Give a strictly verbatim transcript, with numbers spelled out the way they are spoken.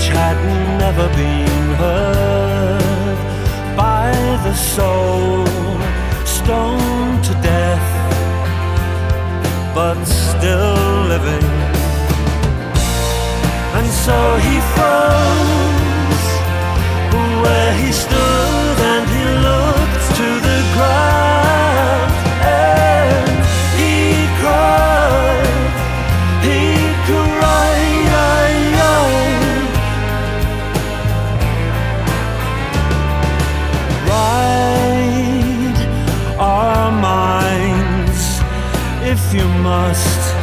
which had never been heard by the soul stoned to death, but still living. And so he froze where he stood,